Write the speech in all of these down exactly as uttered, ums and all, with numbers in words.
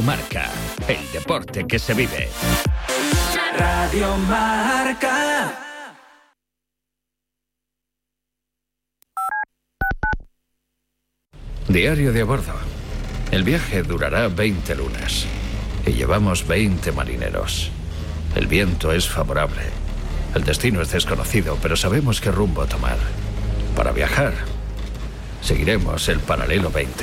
Marca, el deporte que se vive. Radio Marca. Diario de a bordo. El viaje durará veinte lunas y llevamos veinte marineros. El viento es favorable. El destino es desconocido, pero sabemos qué rumbo tomar. Para viajar, seguiremos el Paralelo veinte.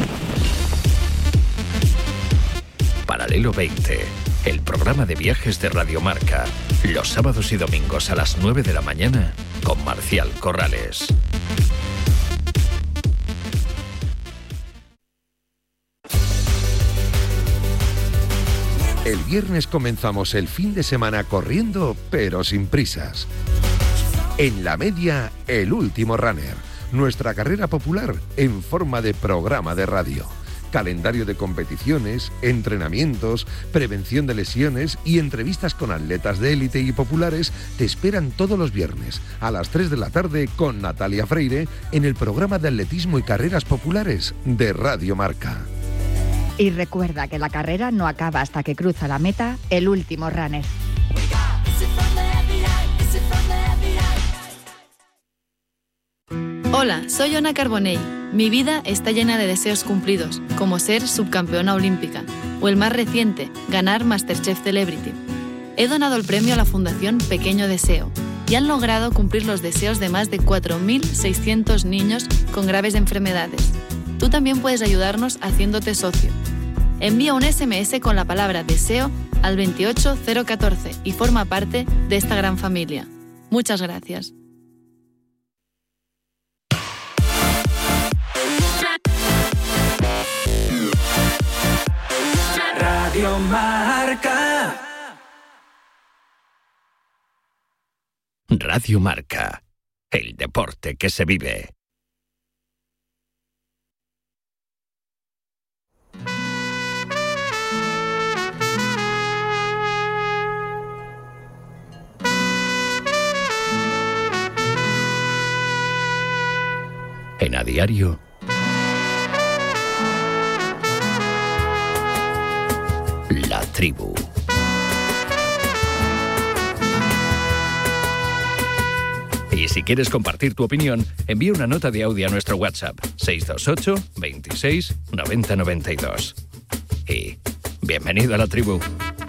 Paralelo veinte, el programa de viajes de Radio Marca, los sábados y domingos a las nueve de la mañana con Marcial Corrales. El viernes comenzamos el fin de semana corriendo, pero sin prisas. En la media, el último runner, nuestra carrera popular en forma de programa de radio. Calendario de competiciones, entrenamientos, prevención de lesiones y entrevistas con atletas de élite y populares te esperan todos los viernes a las tres de la tarde con Natalia Freire en el programa de atletismo y carreras populares de Radio Marca. Y recuerda que la carrera no acaba hasta que cruza la meta el último runner. Hola, soy Ona Carbonell. Mi vida está llena de deseos cumplidos, como ser subcampeona olímpica, o el más reciente, ganar MasterChef Celebrity. He donado el premio a la Fundación Pequeño Deseo y han logrado cumplir los deseos de más de cuatro mil seiscientos niños con graves enfermedades. Tú también puedes ayudarnos haciéndote socio. Envía un ese eme ese con la palabra deseo al veintiocho cero catorce y forma parte de esta gran familia. Muchas gracias. Radio Marca. Radio Marca, el deporte que se vive. En A Diario, La Tribu. Y si quieres compartir tu opinión, envía una nota de audio a nuestro WhatsApp seis dos ocho, veintiséis, noventa noventa y dos. Y bienvenido a La Tribu.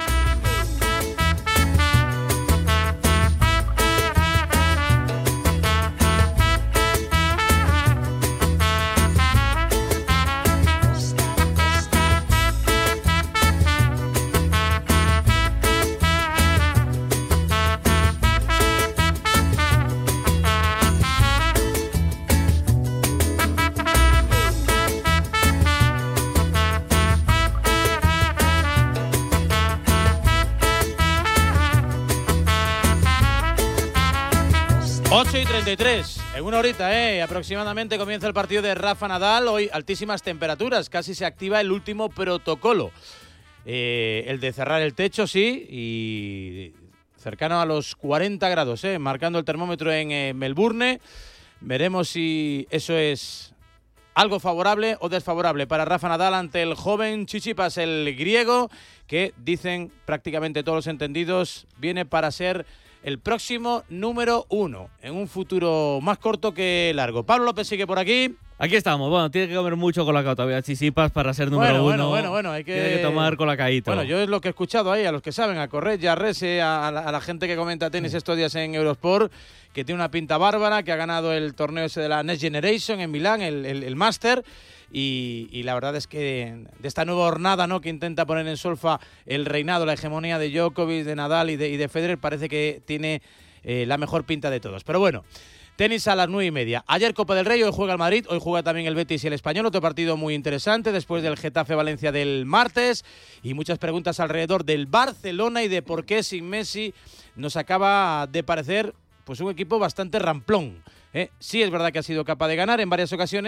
ocho y treinta y tres, en una horita, ¿eh? Aproximadamente comienza el partido de Rafa Nadal. Hoy altísimas temperaturas, casi se activa el último protocolo. Eh, el de cerrar el techo, sí, y cercano a los cuarenta grados, ¿eh? Marcando el termómetro en eh, Melbourne. Veremos si eso es algo favorable o desfavorable para Rafa Nadal ante el joven Tsitsipas, el griego, que dicen prácticamente todos los entendidos, viene para ser el próximo número uno, en un futuro más corto que largo. Pablo López sigue por aquí. Aquí estamos. Bueno, tiene que comer mucho colacao todavía Tsitsipas para ser número bueno, uno. Bueno, bueno, bueno. Hay que... Tiene que tomar colacaíto. Bueno, yo es lo que he escuchado ahí, a los que saben, a Corret, a Rese, a la, a la gente que comenta tenis estos días en Eurosport, que tiene una pinta bárbara, que ha ganado el torneo ese de la Next Generation en Milán, el, el, el Master. Y, y la verdad es que de esta nueva hornada, ¿no?, que intenta poner en solfa el reinado, la hegemonía de Djokovic, de Nadal y de, y de Federer, parece que tiene eh, la mejor pinta de todos. Pero bueno, tenis a las nueve y media. Ayer Copa del Rey, hoy juega el Madrid, hoy juega también el Betis y el Español. Otro partido muy interesante después del Getafe-Valencia del martes. Y muchas preguntas alrededor del Barcelona y de por qué sin Messi nos acaba de parecer pues un equipo bastante ramplón. ¿Eh? Sí es verdad que ha sido capaz de ganar en varias ocasiones,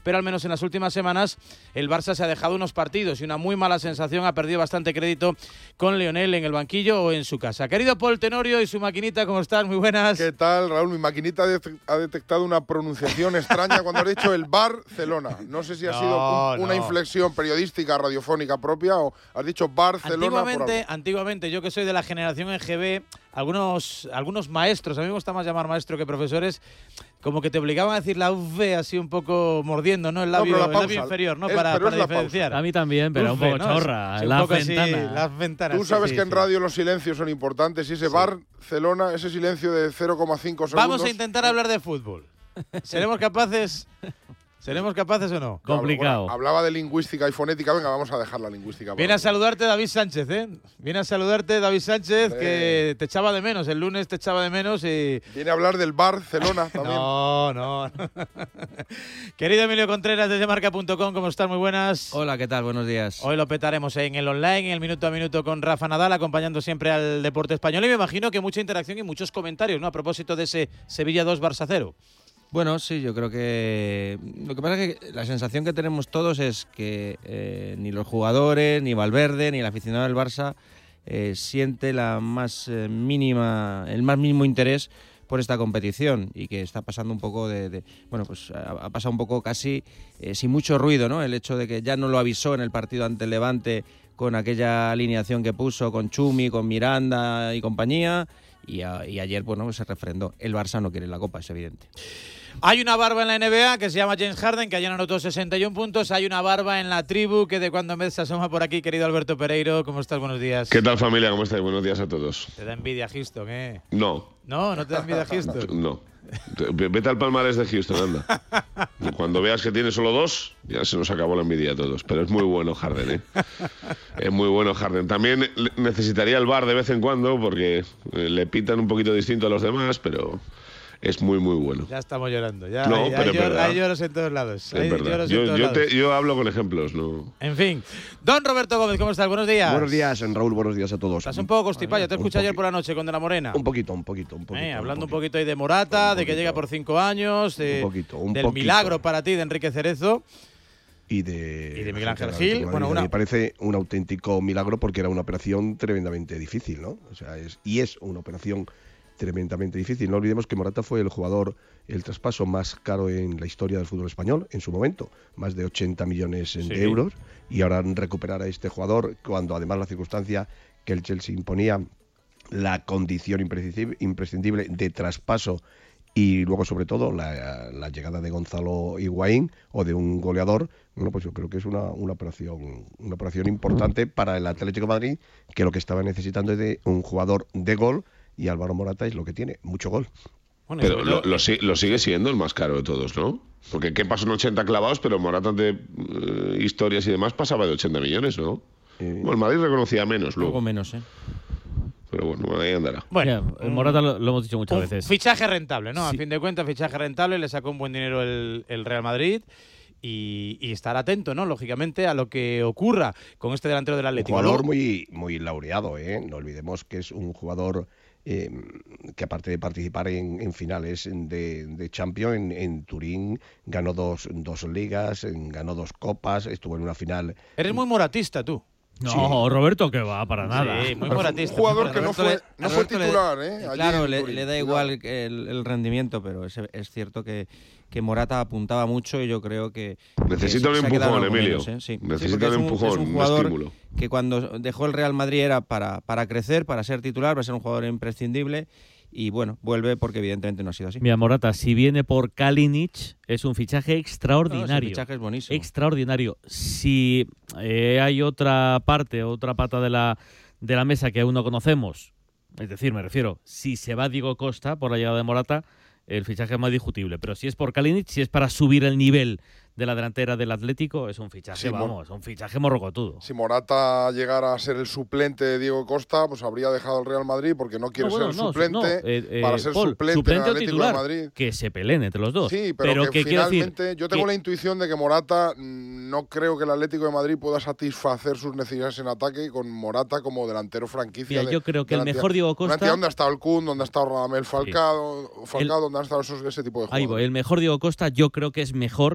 pero al menos en las últimas semanas el Barça se ha dejado unos partidos y una muy mala sensación, ha perdido bastante crédito con Lionel en el banquillo o en su casa. Querido Paul Tenorio y su maquinita, ¿cómo estás? Muy buenas. ¿Qué tal, Raúl? Mi maquinita ha detectado una pronunciación extraña cuando has dicho el Barcelona. No sé si ha no, sido un, una no. inflexión periodística, radiofónica propia o has dicho Barcelona. Antiguamente, antiguamente, yo que soy de la generación en G B, algunos, algunos maestros, a mí me gusta más llamar maestro que profesores, como que te obligaban a decir la V así un poco mordiendo, ¿no? El labio, no, el labio inferior, ¿no? Es, para para diferenciar. Pausa. A mí también, pero Ufe, un poco ¿no? chorra. Sí, las, poco ventanas. así, las ventanas. Tú sabes sí, que sí, en sí. radio los silencios son importantes y ese sí. Barcelona, ese silencio de cero coma cinco segundos. Vamos a intentar hablar de fútbol. ¿Seremos capaces? ¿Seremos capaces o no? Complicado. Bueno, hablaba de lingüística y fonética. Venga, vamos a dejar la lingüística. Viene a saludarte David Sánchez, ¿eh? Viene a saludarte David Sánchez, sí. que te echaba de menos. El lunes te echaba de menos y... Viene a hablar del Barcelona también. No, no. Querido Emilio Contreras, desde marca punto com, ¿cómo estás? Muy buenas. Hola, ¿qué tal? Buenos días. Hoy lo petaremos en el online, en el minuto a minuto con Rafa Nadal, acompañando siempre al deporte español. Y me imagino que mucha interacción y muchos comentarios, ¿no? A propósito de ese Sevilla dos, Barça cero. Bueno, sí, yo creo que lo que pasa es que la sensación que tenemos todos es que eh, ni los jugadores, ni Valverde, ni el aficionado del Barça eh, siente la más eh, mínima, el más mínimo interés por esta competición y que está pasando un poco de, de bueno, pues ha, ha pasado un poco casi eh, sin mucho ruido, ¿no? El hecho de que ya no lo avisó en el partido ante el Levante con aquella alineación que puso con Chumi, con Miranda y compañía. Y, a, y ayer, bueno, pues se refrendó. El Barça no quiere la Copa, es evidente. Hay una barba en la N B A que se llama James Harden, que ayer anotó sesenta y un puntos. Hay una barba en la tribu que de cuando en vez se asoma por aquí, querido Alberto Pereiro. ¿Cómo estás? Buenos días. ¿Qué tal, familia? ¿Cómo estáis? Buenos días a todos. ¿Te da envidia Houston, eh? No. No, no te da envidia Houston. No. Vete al palmarés de Houston, anda. Cuando veas que tiene solo dos, ya se nos acabó la envidia a todos. Pero es muy bueno Harden, ¿eh? Es muy bueno Harden. También necesitaría el V A R de vez en cuando porque le pitan un poquito distinto a los demás, pero es muy, muy bueno. Ya estamos llorando. Ya no, hay, pero hay, llor, hay lloros en todos lados. Es hay verdad. Yo, en todos yo, lados. te, yo hablo con ejemplos, ¿no? En fin. Don Roberto Gómez, ¿cómo estás? Buenos días. Buenos días, Raúl. Buenos días a todos. Estás un poco constipado. Te escuché ayer por la noche con De la Morena. Un poquito, un poquito, un poquito. Eh, hablando un, poquito. un poquito ahí de Morata, un de que llega por cinco años, de, un poquito, un del poquito. milagro para ti de Enrique Cerezo. Y de, y de Miguel Ángel Gil. Bueno, una... Me parece un auténtico milagro porque era una operación tremendamente difícil, ¿no? O sea, es, y es una operación tremendamente difícil. No olvidemos que Morata fue el jugador, el traspaso más caro en la historia del fútbol español en su momento, más de ochenta millones sí. de euros, y ahora recuperar a este jugador cuando además la circunstancia que el Chelsea imponía la condición imprescindible de traspaso y luego sobre todo la, la llegada de Gonzalo Higuaín o de un goleador, bueno, pues yo creo que es una, una operación una operación importante para el Atlético de Madrid, que lo que estaba necesitando es de un jugador de gol, y Álvaro Morata es lo que tiene, mucho gol. Bueno, pero lo, lo, lo sigue siendo el más caro de todos, ¿no? Porque Kepa son ochenta clavados, pero Morata de uh, historias y demás pasaba de ochenta millones, ¿no? Eh, bueno, el Madrid reconocía menos luego. Poco menos, ¿eh? Pero bueno, ahí andará. Bueno, yeah, el Morata lo, lo hemos dicho muchas un veces. Fichaje rentable, ¿no? Sí. A fin de cuentas, fichaje rentable, le sacó un buen dinero el, el Real Madrid. Y, y estar atento, ¿no? Lógicamente, a lo que ocurra con este delantero del Atlético. Un jugador muy, muy laureado, ¿eh? No olvidemos que es un jugador eh, que, aparte de participar en, en finales de, de Champions, en, en Turín ganó dos, dos ligas, en, ganó dos copas, estuvo en una final. Eres muy moratista, tú. No, sí. Roberto, que va, para nada. Sí, muy moratista. Un jugador que no fue, no fue titular, le, ¿eh? Claro, le, le da igual el, el rendimiento, pero es, es cierto que, que Morata apuntaba mucho y yo creo que... Necesita un empujón, Emilio. Menos, ¿eh? Sí. Necesita sí, un es empujón, es un jugador un estímulo. Que cuando dejó el Real Madrid era para, para crecer, para ser titular, para ser un jugador imprescindible. Y bueno, vuelve porque evidentemente no ha sido así. Mira, Morata, si viene por Kalinic, es un fichaje extraordinario. No, ese fichaje es buenísimo. Extraordinario. Si eh, hay otra parte, otra pata de la, de la mesa que aún no conocemos, es decir, me refiero, si se va Diego Costa por la llegada de Morata, el fichaje es más discutible. Pero si es por Kalinic, si es para subir el nivel de la delantera del Atlético, es un fichaje, sí, vamos, un fichaje morrocotudo. Si Morata llegara a ser el suplente de Diego Costa, pues habría dejado el Real Madrid porque no quiere no, bueno, ser el no, suplente no, eh, eh, para ser Paul, suplente, suplente en el Atlético titular, de Madrid. Que se peleen entre los dos. Sí, pero, pero que, que finalmente decir yo tengo que... la intuición de que Morata no creo que el Atlético de Madrid pueda satisfacer sus necesidades en ataque con Morata como delantero franquicia. Mira, de, yo creo que el mejor Diego Costa... ¿Dónde ha estado el Kun? ¿Dónde ha estado Radamel Falcao? Sí. Falcao el... ¿Dónde han estado esos, ese tipo de jugadores? Ahí voy, el mejor Diego Costa yo creo que es mejor que el mejor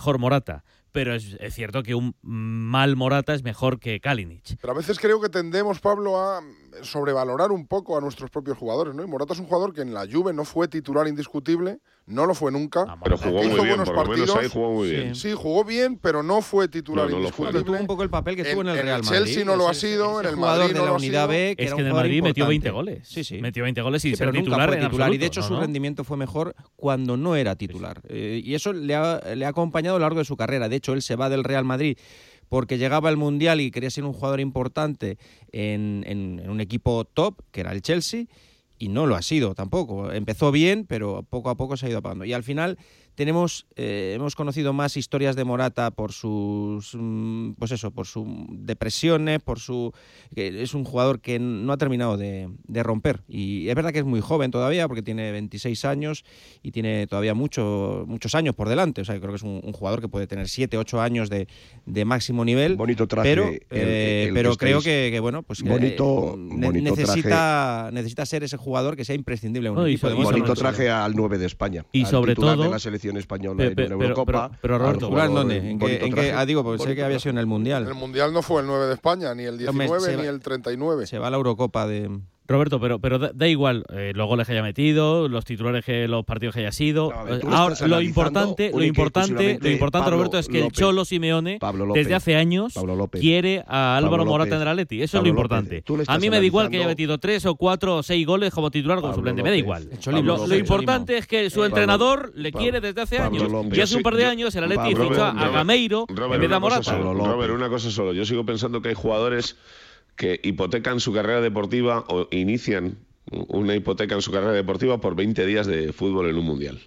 mejor Morata. Pero es, es cierto que un mal Morata es mejor que Kalinic. Pero a veces creo que tendemos, Pablo, a sobrevalorar un poco a nuestros propios jugadores, ¿no? Y Morata es un jugador que en la Juve no fue titular indiscutible, no lo fue nunca. Ah, pero jugó muy bien, por lo menos ahí jugó muy bien. Sí, sí jugó bien, pero no fue titular no, no indiscutible. Tuvo un poco el papel que tuvo en, en el Real Madrid. En el Chelsea no lo ha sido, en el Madrid no de la lo unidad ha sido. B, que es que en el Madrid metió veinte goles. Sí, sí. Metió veinte goles y sí, ser pero titular, nunca fue en titular. absoluto, Y de hecho ¿no? su rendimiento fue mejor cuando no era titular. Eh, y eso le ha, le ha acompañado a lo largo de su carrera. De hecho, él se va del Real Madrid porque llegaba el Mundial y quería ser un jugador importante en, en, en un equipo top, que era el Chelsea, y no lo ha sido tampoco. Empezó bien, pero poco a poco se ha ido apagando. Y al final tenemos eh, hemos conocido más historias de Morata por sus pues eso, por sus depresiones, por su que es un jugador que no ha terminado de, de romper. Y es verdad que es muy joven todavía, porque tiene veintiséis años y tiene todavía mucho, muchos años por delante. O sea, yo creo que es un, un jugador que puede tener siete, ocho años de, de máximo nivel. Bonito traje. Pero, el, eh, el pero que creo estáis... que, que bueno, pues bonito, eh, bonito necesita traje. necesita ser ese jugador que sea imprescindible en un No, equipo. y, de y bonito traje al nueve de España. Y sobre todo de la selección española pe, pe, en una Eurocopa. Pero, pero, pero Roberto, ¿jugar en dónde? ¿En qué, en qué, ah, digo, porque sé que había sido en el Mundial. El Mundial no fue el nueve de España, ni el diecinueve, ni el treinta y nueve. Se va a la Eurocopa de... Roberto, pero, pero da, da igual eh, los goles que haya metido, los titulares que los partidos que haya sido. No, ver, Ahora, lo importante, lo importante, lo importante, Pablo Roberto, es que López, el Cholo Simeone López, desde hace años quiere a Álvaro Pablo Morata López, en el Atleti. Eso Pablo es lo importante. López, a mí me da igual que haya metido tres o cuatro o seis goles como titular o como suplente. Me da igual. Pablo Lo, López, lo importante es que su Pablo, entrenador le Pablo, quiere desde hace Pablo años. López. Y hace un par de años el Atleti Pablo, fichó a Robert, Gameiro Robert, en vez de a una cosa Morata. solo, Robert, una cosa solo. Yo sigo pensando que hay jugadores que hipotecan su carrera deportiva o inician una hipoteca en su carrera deportiva por veinte días de fútbol en un mundial.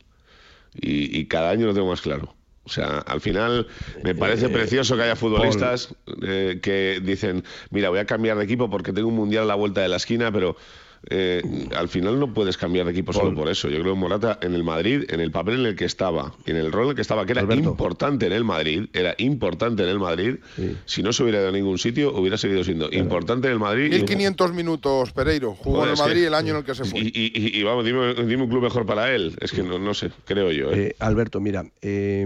Y, y cada año lo tengo más claro. O sea, al final me parece eh, precioso que haya futbolistas eh, que dicen, mira, voy a cambiar de equipo porque tengo un mundial a la vuelta de la esquina, pero eh, al final no puedes cambiar de equipo Paul. solo por eso. Yo creo que Morata en el Madrid, en el papel en el que estaba, en el rol en el que estaba, que era Alberto. importante en el Madrid, era importante en el Madrid, sí. Si no se hubiera ido a ningún sitio, hubiera seguido siendo claro. importante en el Madrid. mil quinientos minutos, Pereiro, jugó Joder, en el Madrid que, el año en el que se fue. Y, y, y, y vamos, dime, dime un club mejor para él. Es que no, no sé, creo yo. ¿eh? Eh, Alberto, mira, eh,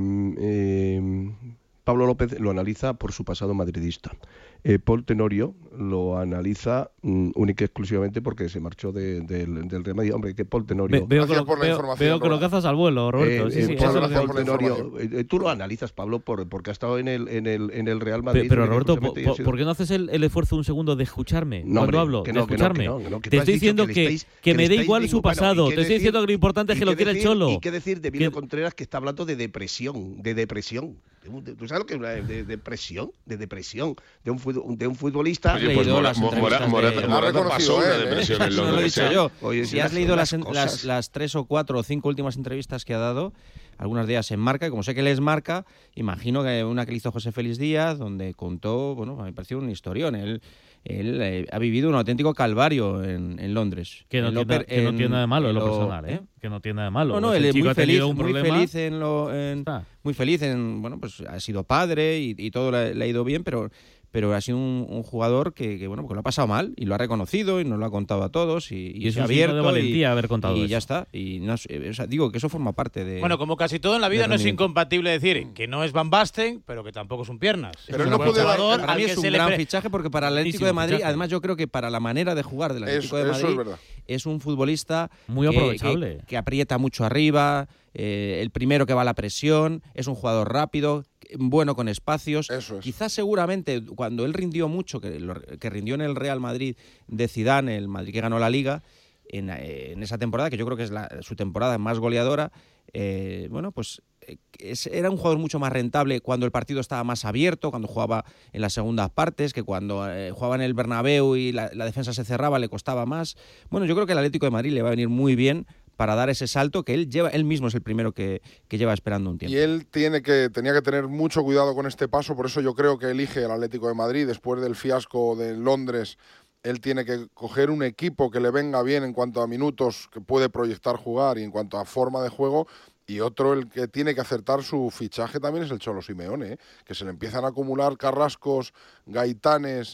eh, Pablo López lo analiza por su pasado madridista. Eh, Paul Tenorio lo analiza mm, única y exclusivamente porque se marchó de, de, del Real Madrid. Hombre, que Paul Tenorio... Ve, veo, que lo, veo, veo que lo cazas al vuelo, Roberto. Eh, sí, eh, sí, Paul, eso Paul Tenorio, eh, tú lo analizas, Pablo, por, porque ha estado en el, en el, en el Real Madrid. Pero, pero Roberto, por, sido... ¿por qué no haces el, el esfuerzo un segundo de escucharme no, cuando hombre, hablo? Que no, de escucharme. Que no, que no, que te estoy diciendo que, que, estáis, que, que me da igual digo, su pasado. bueno, te estoy diciendo que lo importante es que lo quiera el Cholo. Y qué decir de Emilio Contreras, que está hablando de depresión, de depresión. ¿Tú sabes lo que es una de depresión? De depresión. De un, de un futbolista... Oye, pues Morata, Morata, Morata, Morata pasó una depresión en Londres. No lo he dicho yo. Oye, si has leído las, las, las tres o cuatro o cinco últimas entrevistas que ha dado, algunas de ellas en Marca, y como sé que les Marca, imagino que una que le hizo José Félix Díaz, donde contó, bueno, me pareció un historión. Él, él eh, ha vivido un auténtico calvario en, en Londres. Que no, tiene, que no tiene nada de malo en lo, lo personal, ¿eh? Que no tiene nada de malo. No, no, él es muy feliz, muy feliz en lo... En, muy feliz en... Bueno, pues ha sido padre y, y todo le, le ha ido bien, pero... pero ha sido un, un jugador que, que bueno, que lo ha pasado mal y lo ha reconocido y nos lo ha contado a todos y, y, y se ha abierto de valentía y, haber contado y eso. ya está. Y no, o sea, digo que eso forma parte de... Bueno, como casi todo en la vida no es incompatible decir que no es Van Basten, pero que tampoco es un piernas. Pero es no puede jugador, para mí es un gran pre... fichaje porque para el Atlético de Madrid, fichaje. Además yo creo que para la manera de jugar del Atlético es, de Madrid es, es un futbolista muy que, aprovechable, que, que aprieta mucho arriba, eh, el primero que va a la presión, es un jugador rápido, bueno con espacios. Eso es. Quizás seguramente cuando él rindió mucho, que, lo, que rindió en el Real Madrid de Zidane, el Madrid que ganó la Liga, en, en esa temporada, que yo creo que es la, su temporada más goleadora, eh, bueno, pues es, era un jugador mucho más rentable cuando el partido estaba más abierto, cuando jugaba en las segundas partes, que cuando eh, jugaba en el Bernabéu y la, la defensa se cerraba le costaba más. Bueno, yo creo que el Atlético de Madrid le va a venir muy bien para dar ese salto que él lleva, él mismo es el primero que, que lleva esperando un tiempo. Y él tiene que, tenía que tener mucho cuidado con este paso, por eso yo creo que elige el Atlético de Madrid después del fiasco de Londres. Él tiene que coger un equipo que le venga bien en cuanto a minutos que puede proyectar jugar y en cuanto a forma de juego. Y otro, el que tiene que acertar su fichaje también es el Cholo Simeone, ¿eh? Que se le empiezan a acumular Carrascos, Gaitanes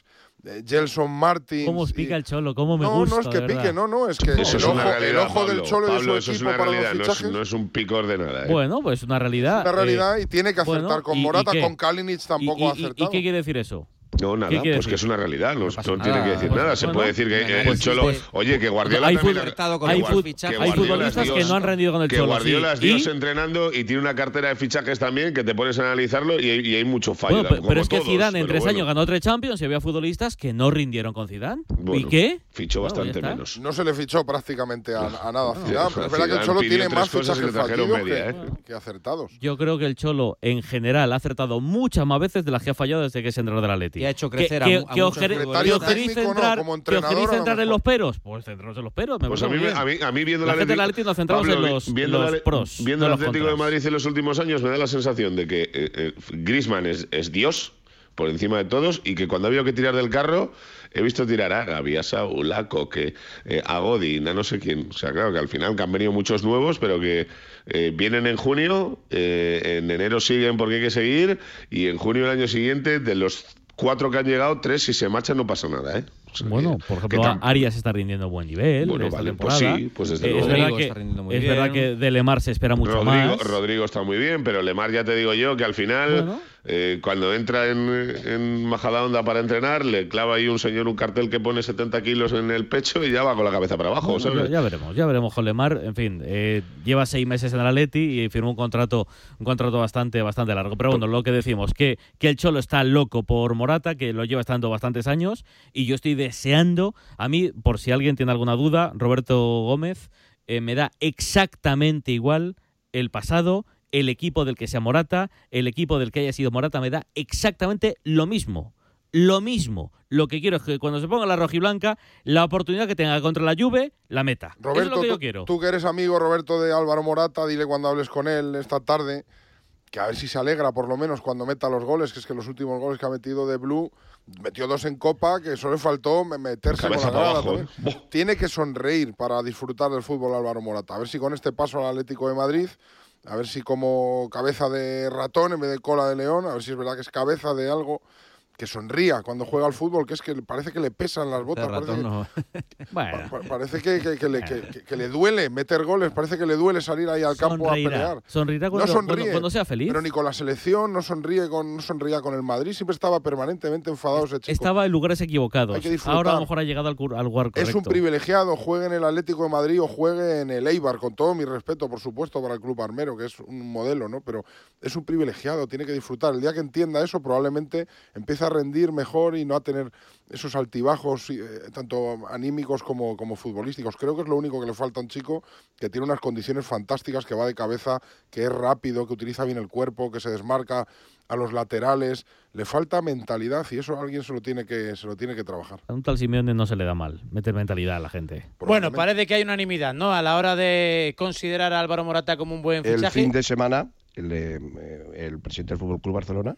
eh, Gelson Martins. ¿Cómo os pica y... el Cholo? ¿Cómo me no, gusta? No, es que de pique, verdad. no, no, es que Eso el es una ojo, realidad, el ojo Pablo. del Cholo Pablo, y de eso su es equipo una para realidad, los no es, fichajes. no es un picor de nada. ¿eh? Bueno, pues una realidad. Una realidad eh, y tiene que acertar bueno, con ¿y- y Morata, qué? con Kalinic tampoco ¿Y, y, ha acertado. ¿Y qué quiere decir eso? No, nada, ¿Qué quiere pues decir? que es una realidad, no, No pasa no tiene nada. que decir Pues, nada. Se bueno, puede decir que venga, el pues, Cholo. este- Oye, que Guardiola Hay, también. fut- con hay, los fut- fichajes. hay Que Guardiola futbolistas es que Dios. no han rendido con el Que Cholo. Guardiola es sí. Dios ¿Y? entrenando y tiene una cartera de fichajes también que te pones a analizarlo y hay, y hay mucho fallo. Bueno, pero, como pero es que todos, Zidane en pero tres bueno. años ganó tres Champions y había futbolistas que no rindieron con Zidane. ¿Y Bueno, qué? Fichó Bueno, bastante ya está. menos. No se le fichó prácticamente a, a nada a No, Zidane, no, pero es verdad que el Zidane Cholo pidió tiene tres más cosas y fichajes le trajeron fallidos media, que, ¿eh? que acertados. Yo creo que el Cholo en general ha acertado muchas más veces de las que ha fallado desde que es entrenador del Atleti. Y ha hecho Que- crecer a que, mu- a que os muchos queréis- futbolistas. que os queréis Técnico no, centrar, como que os entrenador queréis a lo centrar en mejor. los peros. Pues centraros en los peros. Me Pues a parece mí, muy a, mí, bien. a mí viendo La el gente del Atlético- Atleti nos centramos Pablo, en los, viendo en los el- pros. Viendo no el los Atlético de contras. Madrid en los últimos años me da la sensación de que eh, eh, Griezmann es, es Dios por encima de todos y que cuando ha habido que tirar del carro he visto tirar a Gavi, a Saúl, a Coque, eh, a Godin, a no sé quién. O sea, claro que al final que han venido muchos nuevos, pero que eh, vienen en junio, eh, en enero siguen porque hay que seguir y en junio del año siguiente, de los cuatro que han llegado, tres si se marchan no pasa nada, ¿eh? O sea, Bueno, que- por que ejemplo, tam- Arias está rindiendo a buen nivel Bueno, esta vale, pues temporada. sí, pues desde Eh, luego. es verdad Rodrigo que, está rindiendo muy es bien. verdad que de Lemar se espera mucho Rodrigo, más. Rodrigo está muy bien, pero Lemar ya te digo yo que al final, Bueno. eh, cuando entra en, en Majadahonda para entrenar, le clava ahí un señor un cartel que pone setenta kilos en el pecho y ya va con la cabeza para abajo, Bueno, ¿sabes? ya, ya veremos, ya veremos con Lemar. En fin, eh, lleva seis meses en el Atleti y firmó un contrato, un contrato bastante, bastante largo. Pero bueno, lo que decimos, que, que el Cholo está loco por Morata, que lo lleva estando bastantes años, y yo estoy deseando, a mí, por si alguien tiene alguna duda, Roberto Gómez, eh, me da exactamente igual el pasado, el equipo del que sea Morata, el equipo del que haya sido Morata, me da exactamente lo mismo. Lo mismo. Lo que quiero es que cuando se ponga la rojiblanca, la oportunidad que tenga contra la Juve, la meta. Roberto, Eso es lo que tú, yo quiero. tú que eres amigo, Roberto, de Álvaro Morata, dile cuando hables con él esta tarde que a ver si se alegra por lo menos cuando meta los goles, que es que los últimos goles que ha metido de Blue, metió dos en Copa, que solo le faltó meterse Cabeza con la para grada abajo, también. Tiene que sonreír para disfrutar del fútbol Álvaro Morata. A ver si con este paso al Atlético de Madrid, a ver si como cabeza de ratón en vez de cola de león, a ver si es verdad que es cabeza de algo, que sonría cuando juega al fútbol, que es que parece que le pesan las botas. De Parece ratón que, no. Bueno, pa- parece que, que- que le, que- que- que le duele meter goles, parece que le duele salir ahí al campo a sonreirá. pelear. Sonreirá cuando, no sonríe, cuando- cuando sea feliz. pero ni con la selección, no sonríe con, no sonría con el Madrid, siempre estaba permanentemente enfadado ese chico. Estaba en lugares equivocados. Hay que disfrutar. Ahora a lo mejor ha llegado al, cur- al lugar correcto. Es un privilegiado, juegue en el Atlético de Madrid o juegue en el Eibar, con todo mi respeto, por supuesto, para el club armero, que es un modelo, ¿no? Pero es un privilegiado, tiene que disfrutar. El día que entienda eso, probablemente empiece a rendir mejor y no a tener esos altibajos, eh, tanto anímicos como, como futbolísticos. Creo que es lo único que le falta a un chico que tiene unas condiciones fantásticas, que va de cabeza, que es rápido, que utiliza bien el cuerpo, que se desmarca a los laterales. Le falta mentalidad y eso alguien se lo tiene que, se lo tiene que trabajar. A un tal Simeone no se le da mal meter mentalidad a la gente. Bueno, parece que hay unanimidad, ¿no? A la hora de considerar a Álvaro Morata como un buen El fichaje. fin de semana, el, eh, el presidente del Fútbol Club Barcelona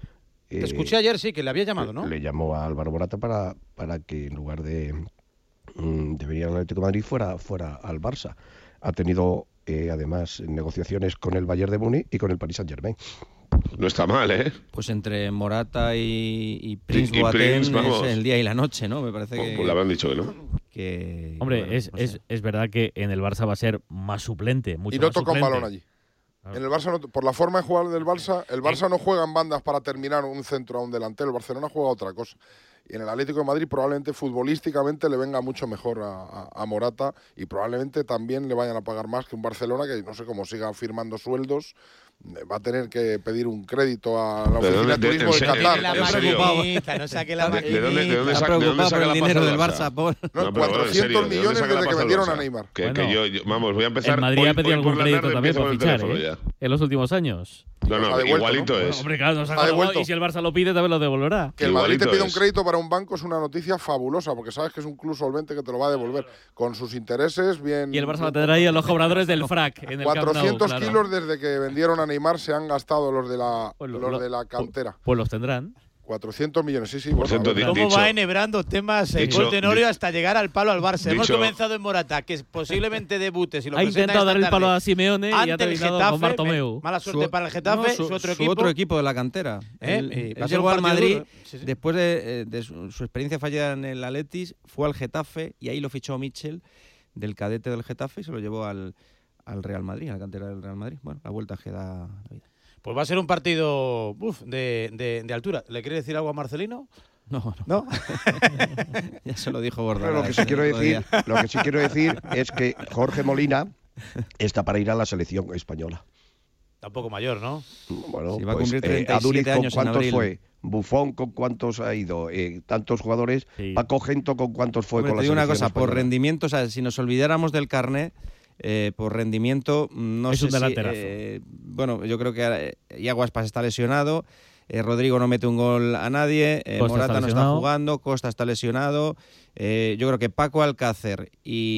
Te eh, escuché ayer, sí, que le había llamado, ¿no? le llamó a Álvaro Morata para, para que en lugar de, mm, de venir al Atlético de Madrid fuera, fuera al Barça. Ha tenido eh, además negociaciones con el Bayern de Múnich y con el Paris Saint-Germain. No está mal, ¿eh? Pues entre Morata y, y Prince Y- y Boateng Prince, vamos. es el día y la noche, ¿no? Me parece Pues, que... pues le habrán dicho que no. que Hombre, bueno, es, no sé. es, es verdad que en el Barça va a ser más suplente. Mucho Y no más toca un suplente. balón allí. En el Barça, no- por la forma de jugar del Barça, el Barça no juega en bandas para terminar un centro a un delantero. El Barcelona juega otra cosa. Y en el Atlético de Madrid probablemente futbolísticamente le venga mucho mejor a, a- a Morata y probablemente también le vayan a pagar más que un Barcelona que no sé cómo siga firmando sueldos. eh, Va a tener que pedir un crédito a la ¿De oficina dónde- de de- turismo en de serio? Qatar. La ¿En serio? maquinita, no saque la ¿De- de dónde- de dónde maquinita. Está saca- de dónde preocupado saca por la el pasta dinero el del Barça? Barça, Paul. No, No, pero bueno, en cuatrocientos serio, ¿de dónde millones saca la desde que pasta el vendieron a Barça? Neymar. Que, Bueno, que yo, yo- vamos, voy a empezar. El Madrid hoy- ha pedido hoy algún por la crédito tarde también empiezo por con el fichar, teléfono ¿eh? ya. En los últimos años. No, Los no, ha devuelto, igualito ¿no? es. Hombre, claro, nos ha Ha colgado, devuelto. y si el Barça lo pide, también lo devolverá. Que el Madrid te Igualito pida un es. crédito para un banco es una noticia fabulosa, porque sabes que es un club solvente que te lo va a devolver con sus intereses bien. Y el Barça va a tener ahí a los cobradores del frac en el Camp Nou, cuatrocientos claro. kilos desde que vendieron a Neymar se han gastado los de la, Pues lo- los lo- de la cantera. Pues los tendrán. cuatrocientos millones, sí, sí. Por cierto, ¿Cómo dicho, va enhebrando temas en dicho, gol Tenorio di- hasta llegar al palo al Barça? Hemos dicho- comenzado en Morata, que posiblemente debute si lo Ha presentan intentado dar esta el palo tarde a Simeone y ha ante el terminado Getafe. con Bartomeu. Me- Mala suerte Su- para el Getafe, no, su, otro equipo. otro equipo de la cantera. ¿Eh? Él, Y él va a ser un llegó al partido Madrid duro. Sí, sí. después de, eh, de su, su experiencia fallida en el Athletic, fue al Getafe y ahí lo fichó Mitchell del cadete del Getafe y se lo llevó al, al Real Madrid, a la cantera del Real Madrid. Bueno, la vuelta que da la vida. Pues va a ser un partido uf, de, de, de altura. ¿Le quiere decir algo a Marcelino? No, no. ¿No? Ya se lo dijo Bordalás. Pero lo que sí quiero el otro decir, día. lo que sí quiero decir es que Jorge Molina está para ir a la selección española. Tampoco mayor, ¿no? Bueno, Sí, va a pues, cumplir eh, treinta y siete Aduriz, ¿con años en cuántos abril. fue? Buffon, ¿con cuántos ha ido? Eh, tantos jugadores. Sí. Paco Gento, ¿con cuántos fue Hombre, con te la digo una selección cosa, por española? rendimiento, o sea, si nos olvidáramos del carné, eh, por rendimiento, no Es sé un si... delanterazo. eh, bueno, yo creo que eh, Iago Aspas está lesionado, eh, Rodrigo no mete un gol a nadie, eh, Costa Morata está no está lesionado. jugando, Costa está lesionado. eh, yo creo que Paco Alcácer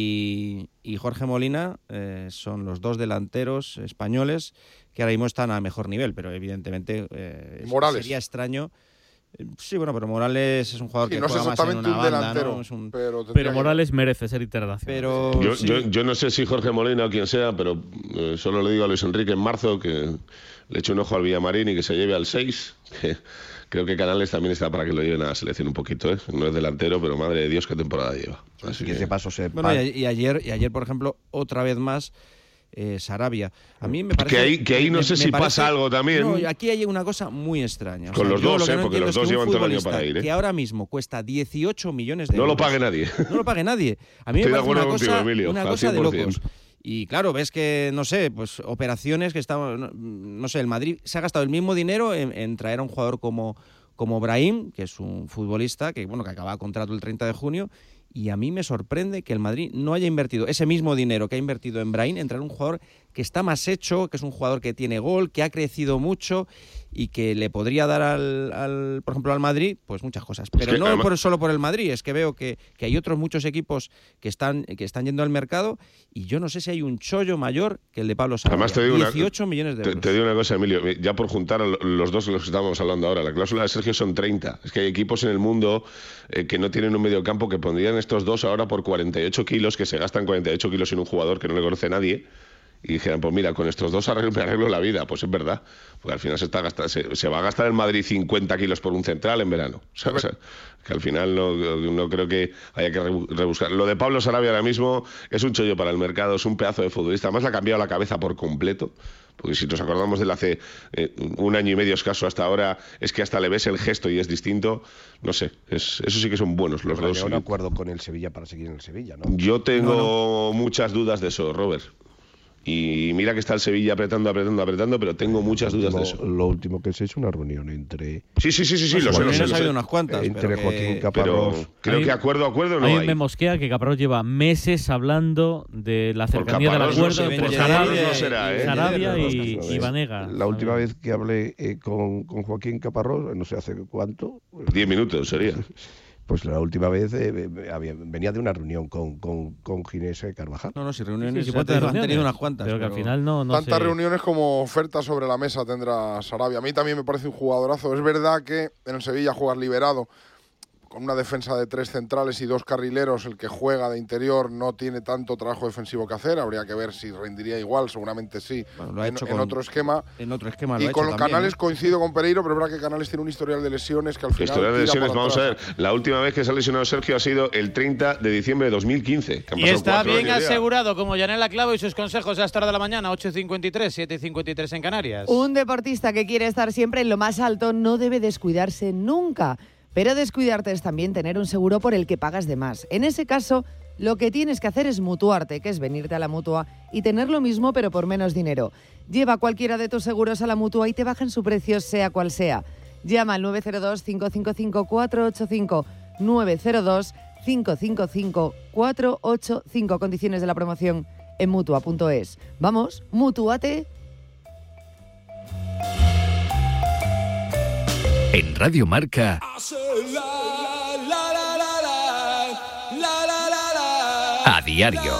y, y Jorge Molina eh, son los dos delanteros españoles que ahora mismo están a mejor nivel, pero evidentemente eh, Morales. sería extraño. Eh, Sí, bueno, pero Morales es un jugador Sí, que no es juega más en exactamente una un banda, delantero, ¿no? Es un- pero, tendría Pero que- Morales merece ser internacional. Pero Yo, sí. yo, yo no sé si Jorge Molina o quien sea, pero eh, solo le digo a Luis Enrique en marzo que le eche un ojo al Villamarín y que se lleve al seis. Que creo que Canales también está para que lo lleven a la selección un poquito, ¿eh? No es delantero, pero madre de Dios, qué temporada lleva. Así Y ese que, paso se Bueno, va- y, a- y ayer, y ayer, por ejemplo, otra vez más, eh, Sarabia. A mí me parece... que ahí, que ahí no me- sé me si parece- pasa algo también. No, aquí hay una cosa muy extraña. O Con sea, los yo dos, lo que ¿eh? no Porque entiendo los es que dos un llevan todo el año futbolista para ir, ¿eh? que ahora mismo cuesta dieciocho millones de no euros. lo pague nadie. No lo pague nadie. A mí Estoy me de parece una acuerdo contigo, cosa, Emilio, una al cosa de cien por cien. locos. Y claro, ves que, no sé, pues operaciones que estaban... No, no sé, el Madrid se ha gastado el mismo dinero en, en traer a un jugador como, como Brahim, que es un futbolista que, bueno, que acaba contrato el treinta de junio, y a mí me sorprende que el Madrid no haya invertido ese mismo dinero que ha invertido en Brahim en traer un jugador que está más hecho, que es un jugador que tiene gol, que ha crecido mucho y que le podría dar al, al por ejemplo, al Madrid, pues muchas cosas. Pero que no además- por, solo por el Madrid, es que veo que, que hay otros muchos equipos que están, que están yendo al mercado y yo no sé si hay un chollo mayor que el de Pablo Sarabia. Además, te digo una- dieciocho millones de Te, euros. te digo una cosa, Emilio, ya por juntar a lo- los dos de los que estábamos hablando ahora, la cláusula de Sergio son treinta. Es que hay equipos en el mundo eh, que no tienen un mediocampo que pondrían estos dos ahora por cuarenta y ocho kilos, que se gastan cuarenta y ocho kilos en un jugador que no le conoce nadie. Y dijeran, pues mira, con estos dos arreglo, me arreglo la vida. Pues es verdad, porque al final se, está gasta- se, se va a gastar en Madrid cincuenta kilos por un central en verano. O sea, o sea, que al final no, no creo que haya que rebu- rebuscar. Lo de Pablo Sarabia ahora mismo es un chollo para el mercado, es un pedazo de futbolista. Además le ha cambiado la cabeza por completo, porque si nos acordamos de él hace eh, un año y medio escaso hasta ahora, es que hasta le ves el gesto y es distinto. No sé, es, eso sí que son buenos los Habrá dos. llegado a un acuerdo con el Sevilla para seguir en el Sevilla, ¿no? Yo tengo muchas dudas de eso, Robert. Y mira que está el Sevilla apretando, apretando, apretando, pero tengo muchas dudas de Lo, eso. lo último que sé es una reunión entre, Sí, sí, sí, sí, sí, No, lo sé, por lo lo sé, menos lo ha sé. habido unas cuantas. entre pero que- Joaquín Pero Caparrós. creo Ahí- que acuerdo, acuerdo no A mí hay. me mosquea que Caparrós lleva meses hablando de la Por cercanía del Caparrós no acuerdo se- entre por Sarabia, Caparrós no será, ¿eh? Sarabia Los y, casos, y ¿eh? Vanega. La última vez que hablé eh, con, con Joaquín Caparrós, no sé hace cuánto, Diez minutos sería. pues la última vez eh, había- venía de una reunión con, con, con Ginés Carvajal. No, no, si Sí, reuniones sí, igual se puede han tener tenido reuniones, unas cuantas. Pero que al pero- final no, no Tantas sé. reuniones como ofertas sobre la mesa tendrá Sarabia. A mí también me parece un jugadorazo. Es verdad que en el Sevilla juegas liberado, con una defensa de tres centrales y dos carrileros. El que juega de interior no tiene tanto trabajo defensivo que hacer. Habría que ver si rendiría igual, seguramente sí, Bueno, lo ha en, hecho en con- otro esquema. En otro esquema lo Y ha con hecho los también, Canales ¿eh? coincido con Pereiro, pero es verdad que Canales tiene un historial de lesiones que al final. Historia de tira lesiones, para vamos a ver. atrás. La última vez que se ha lesionado Sergio ha sido el treinta de diciembre de dos mil quince. que han Y pasado está cuatro bien años ya. asegurado, como Yanela Clavo y sus consejos a esta hora de la mañana, ocho y cincuenta y tres, siete y cincuenta y tres en Canarias. Un deportista que quiere estar siempre en lo más alto no debe descuidarse nunca. Pero descuidarte es también tener un seguro por el que pagas de más. En ese caso, lo que tienes que hacer es mutuarte, que es venirte a la Mutua y tener lo mismo pero por menos dinero. Lleva cualquiera de tus seguros a la Mutua y te bajan su precio sea cual sea. Llama al nueve cero dos, cinco cinco cinco, cuatro ocho cinco, nueve cero dos, cinco cinco cinco, cuatro ocho cinco. Condiciones de la promoción en mutua punto es. Vamos, mutuate. En Radio Marca, a diario.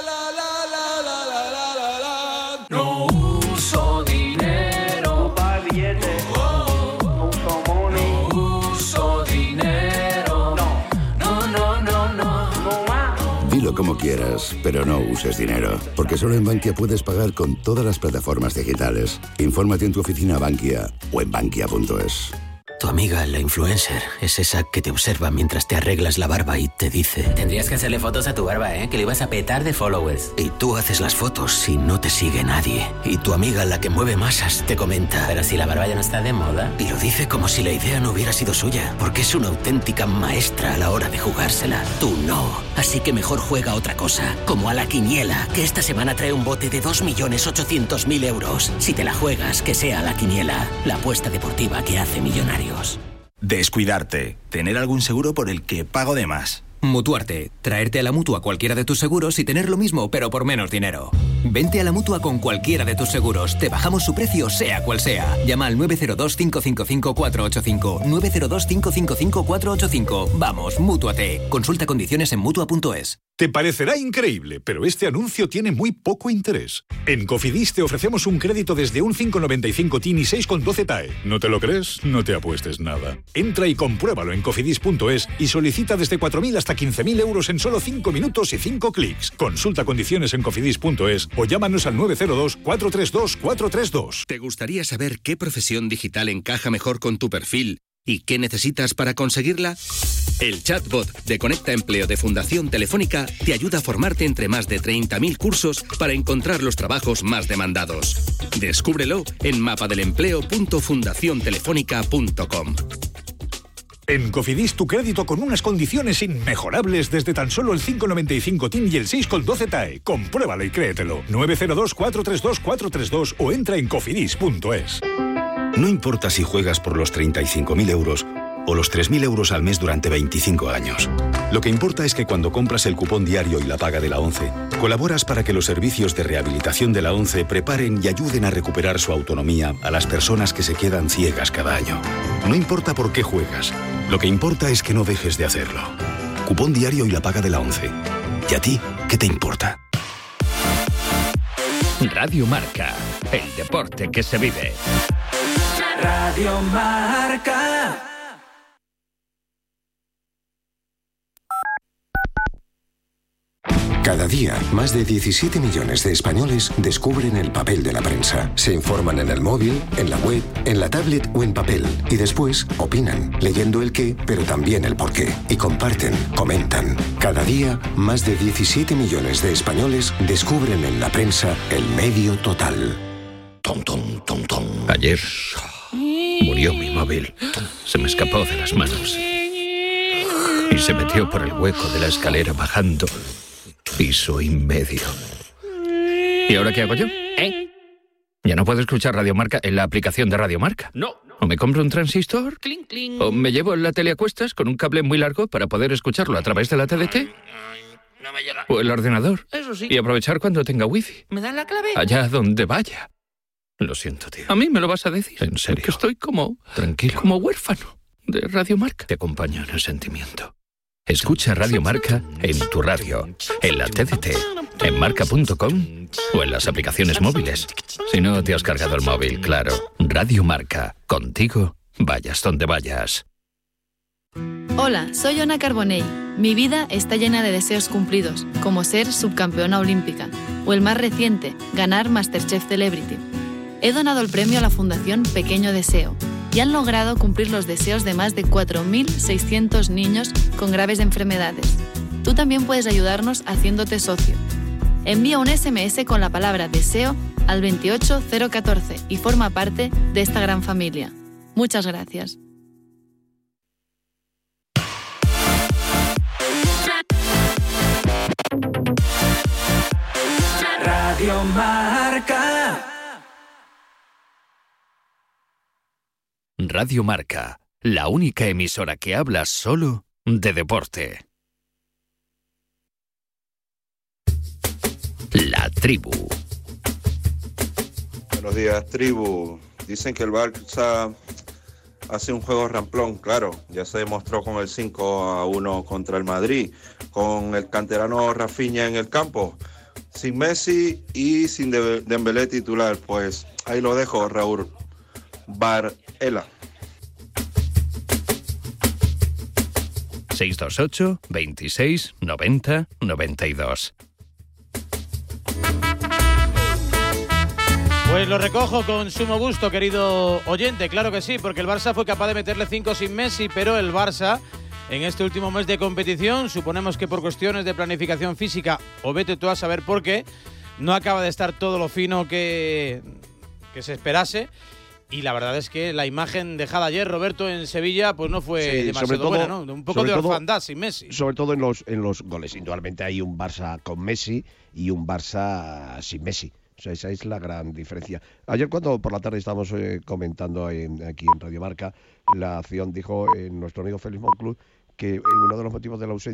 No uso dinero pa' billetes. No uso money. Dilo como quieras, pero no uses dinero, porque solo en Bankia puedes pagar con todas las plataformas digitales. Infórmate en tu oficina Bankia o en bankia punto es. Tu amiga, la influencer, es esa que te observa mientras te arreglas la barba y te dice: tendrías que hacerle fotos a tu barba, ¿eh? Que le ibas a petar de followers. Y tú haces las fotos y no te sigue nadie. Y tu amiga, la que mueve masas, te comenta: pero si la barba ya no está de moda. Y lo dice como si la idea no hubiera sido suya, porque es una auténtica maestra a la hora de jugársela. Tú no. Así que mejor juega a otra cosa, como a la quiniela, que esta semana trae un bote de dos millones ochocientos mil euros. Si te la juegas, que sea la quiniela, la apuesta deportiva que hace millonario. Descuidarte. Tener algún seguro por el que pago de más. Mutuarte. Traerte a la Mutua cualquiera de tus seguros y tener lo mismo, pero por menos dinero. Vente a la Mutua con cualquiera de tus seguros. Te bajamos su precio, sea cual sea. Llama al nueve cero dos, cinco cinco cinco, cuatro ocho cinco. nueve cero dos, cinco cinco cinco, cuatro ocho cinco. Vamos, Mútuate. Consulta condiciones en Mutua punto es. Te parecerá increíble, pero este anuncio tiene muy poco interés. En Cofidis te ofrecemos un crédito desde un cinco coma noventa y cinco T I N y seis coma doce T A E. ¿No te lo crees? No te apuestes nada. Entra y compruébalo en cofidis punto es y solicita desde cuatro mil hasta quince mil euros en solo cinco minutos y cinco clics. Consulta condiciones en cofidis punto es o llámanos al nueve cero dos, cuatro tres dos, cuatro tres dos. ¿Te gustaría saber qué profesión digital encaja mejor con tu perfil y qué necesitas para conseguirla? El chatbot de Conecta Empleo de Fundación Telefónica te ayuda a formarte entre más de treinta mil cursos para encontrar los trabajos más demandados. Descúbrelo en mapadelempleo punto fundación telefónica punto com. En Cofidis tu crédito con unas condiciones inmejorables desde tan solo el cinco coma noventa y cinco T I N y el seis coma doce T A E. Compruébalo y créetelo. nueve cero dos, cuatro tres dos, cuatro tres dos o entra en cofidis punto es. No importa si juegas por los treinta y cinco mil euros o los tres mil euros al mes durante veinticinco años. Lo que importa es que cuando compras el cupón diario y la paga de la ONCE, colaboras para que los servicios de rehabilitación de la ONCE preparen y ayuden a recuperar su autonomía a las personas que se quedan ciegas cada año. No importa por qué juegas, lo que importa es que no dejes de hacerlo. Cupón diario y la paga de la ONCE. ¿Y a ti qué te importa? Radio Marca, el deporte que se vive. Radio Marca. Cada día, más de diecisiete millones de españoles descubren el papel de la prensa. Se informan en el móvil, en la web, en la tablet o en papel. Y después opinan, leyendo el qué, pero también el por qué. Y comparten, comentan. Cada día, más de diecisiete millones de españoles descubren en la prensa el medio total. Tom, tom, tom, tom. Ayer murió mi móvil. Se me escapó de las manos. Y se metió por el hueco de la escalera bajando piso y medio. ¿Y ahora qué hago yo? ¿Eh? Ya no puedo escuchar Radio Marca en la aplicación de Radio Marca. No. O me compro un transistor, Cling, cling. o me llevo la tele a cuestas con un cable muy largo para poder escucharlo a través de la T D T. No me llega. O el ordenador. Eso sí. Y aprovechar cuando tenga wifi. ¿Me dan la clave? Allá donde vaya. Lo siento, tío. ¿A mí me lo vas a decir? En serio. Que estoy como... Tranquilo. Como huérfano de Radio Marca. Te acompaño en el sentimiento. Escucha Radio Marca en tu radio, en la T D T, en marca punto com o en las aplicaciones móviles. Si no te has cargado el móvil, claro. Radio Marca. Contigo, vayas donde vayas. Hola, soy Ona Carbonell. Mi vida está llena de deseos cumplidos, como ser subcampeona olímpica, o el más reciente, ganar MasterChef Celebrity. He donado el premio a la Fundación Pequeño Deseo y han logrado cumplir los deseos de más de cuatro mil seiscientos niños con graves enfermedades. Tú también puedes ayudarnos haciéndote socio. Envía un ese eme ese con la palabra deseo al veintiocho cero catorce y forma parte de esta gran familia. Muchas gracias. Radio Marca. Radio Marca, la única emisora que habla solo de deporte. La tribu. Buenos días, tribu. Dicen que el Barça hace un juego ramplón, claro. Ya se demostró con el cinco a uno contra el Madrid, con el canterano Rafinha en el campo, sin Messi y sin Dembélé titular. Pues ahí lo dejo, Raúl Varela. seis dos ocho, veintiséis, noventa, noventa y dos. Pues lo recojo con sumo gusto, querido oyente, claro que sí, porque el Barça fue capaz de meterle cinco sin Messi, pero el Barça, en este último mes de competición, suponemos que por cuestiones de planificación física, o vete tú a saber por qué, no acaba de estar todo lo fino que, que se esperase. Y la verdad es que la imagen dejada ayer, Roberto, en Sevilla, pues no fue sí, demasiado todo, buena, ¿no? Un poco de orfandad sin Messi. Sobre todo en los, en los goles. Indudablemente hay un Barça con Messi y un Barça sin Messi. O sea, esa es la gran diferencia. Ayer cuando por la tarde estábamos eh, comentando en, aquí en Radio Marca la acción, dijo eh, nuestro amigo Félix Monclús que uno de los motivos de la ausencia